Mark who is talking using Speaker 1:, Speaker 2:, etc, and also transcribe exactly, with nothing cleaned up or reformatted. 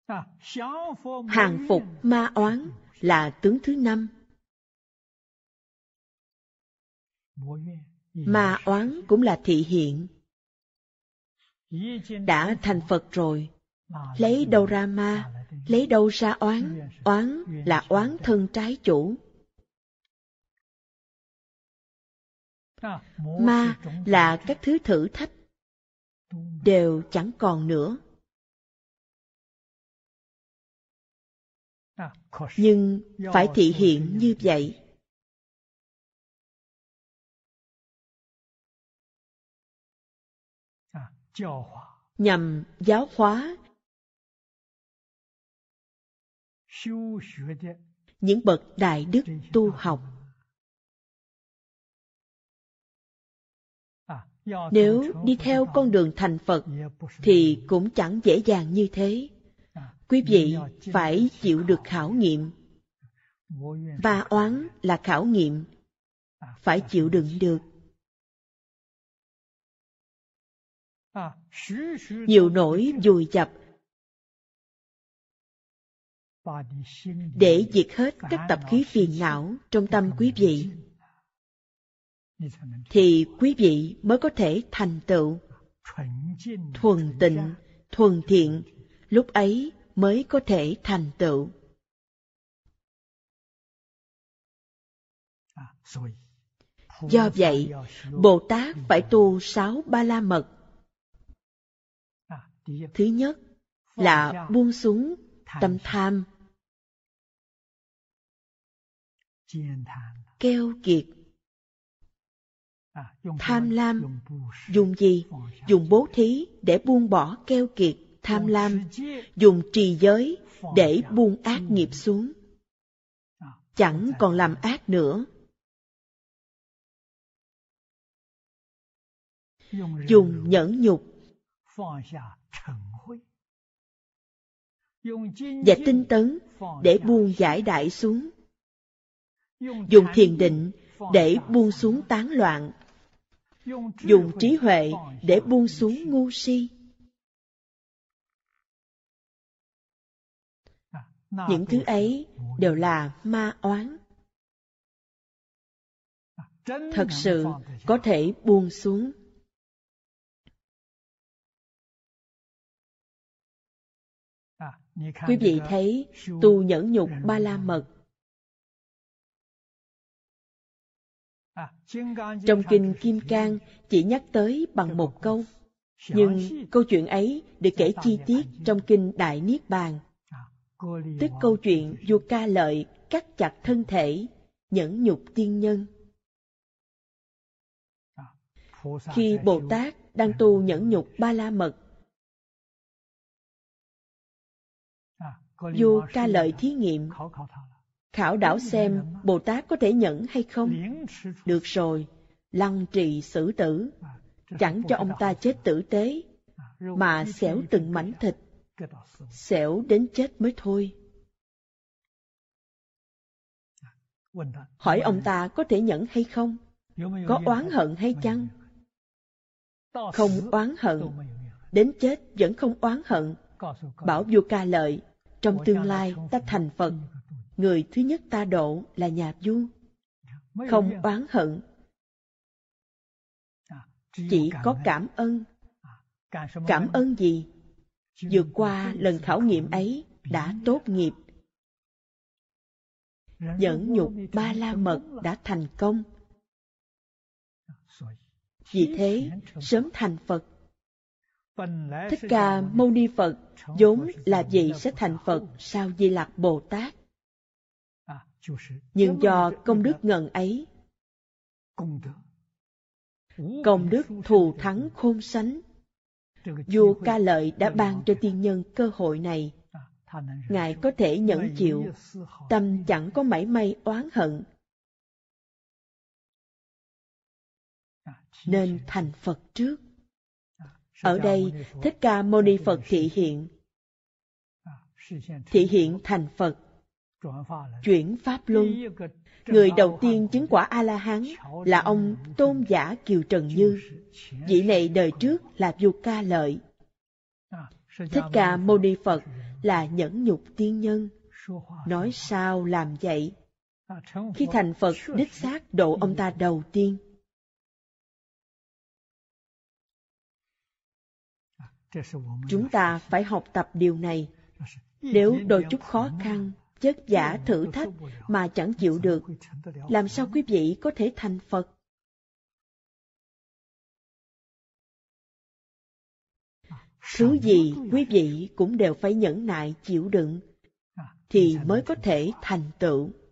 Speaker 1: Hàng phục ma oán là tướng thứ năm. Ma oán cũng là thị hiện. Đã thành Phật rồi, lấy đâu ra ma, lấy đâu ra oán? Oán là oán thân trái chủ. Ma là các thứ thử thách, đều chẳng còn nữa. Nhưng phải thị hiện như vậy. Nhằm giáo hóa những bậc đại đức tu học. Nếu đi theo con đường thành Phật thì cũng chẳng dễ dàng như thế. Quý vị phải chịu được khảo nghiệm. Ma oán là khảo nghiệm, phải chịu đựng được. Nhiều nỗi vùi dập để diệt hết các tập khí phiền não trong tâm quý vị, thì quý vị mới có thể thành tựu thuần tịnh, thuần thiện, lúc ấy mới có thể thành tựu. Do vậy, Bồ Tát phải tu sáu ba la mật. Thứ nhất là buông xuống tâm tham, keo kiệt. Tham lam dùng gì? Dùng bố thí để buông bỏ keo kiệt, tham lam. Dùng trì giới để buông ác nghiệp xuống, chẳng còn làm ác nữa. Dùng nhẫn nhục và tinh tấn để buông giải đại xuống. Dùng thiền định để buông xuống tán loạn. Dùng trí huệ để buông xuống ngu si. Những thứ ấy đều là ma oán. Thật sự có thể buông xuống. Quý vị thấy tu nhẫn nhục ba la mật. Trong kinh Kim Cang chỉ nhắc tới bằng một câu, nhưng câu chuyện ấy được kể chi tiết trong kinh Đại Niết Bàn, tức câu chuyện vua Ca Lợi cắt chặt thân thể, nhẫn nhục tiên nhân. Khi Bồ Tát đang tu nhẫn nhục ba la mật, vua Ca Lợi thí nghiệm, khảo đảo xem Bồ Tát có thể nhẫn hay không. Được rồi, lăng trì xử tử, chẳng cho ông ta chết tử tế, mà xẻo từng mảnh thịt, xẻo đến chết mới thôi. Hỏi ông ta có thể nhẫn hay không? Có oán hận hay chăng? Không oán hận, đến chết vẫn không oán hận. Bảo vua Ca Lợi, trong tương lai ta thành Phật, người thứ nhất ta độ là nhà vua. Không oán hận, chỉ có cảm ơn. Cảm ơn gì? Vượt qua lần khảo nghiệm ấy đã tốt nghiệp. Nhẫn nhục ba la mật đã thành công. Vì thế, sớm thành Phật. Thích Ca Mâu Ni Phật vốn là vị sẽ thành Phật sau Di Lặc Bồ Tát. Nhưng do công đức ngần ấy, công đức thù thắng khôn sánh, vua Ca Lợi đã ban cho tiên nhân cơ hội này. Ngài có thể nhẫn chịu, tâm chẳng có mảy may oán hận, nên thành Phật trước. Ở đây, Thích Ca Mâu Ni Phật thị hiện. Thị hiện thành Phật, chuyển Pháp Luân. Người đầu tiên chứng quả A-la-hán là ông Tôn giả Kiều Trần Như. Vị này đời trước là vua Ca Lợi. Thích Ca Mâu Ni Phật là nhẫn nhục tiên nhân, nói sao làm vậy. Khi thành Phật, đích xác độ ông ta đầu tiên. Chúng ta phải học tập điều này. Nếu đôi chút khó khăn, vất vả thử thách mà chẳng chịu được, làm sao quý vị có thể thành Phật? Thứ gì quý vị cũng đều phải nhẫn nại chịu đựng, thì mới có thể thành tựu.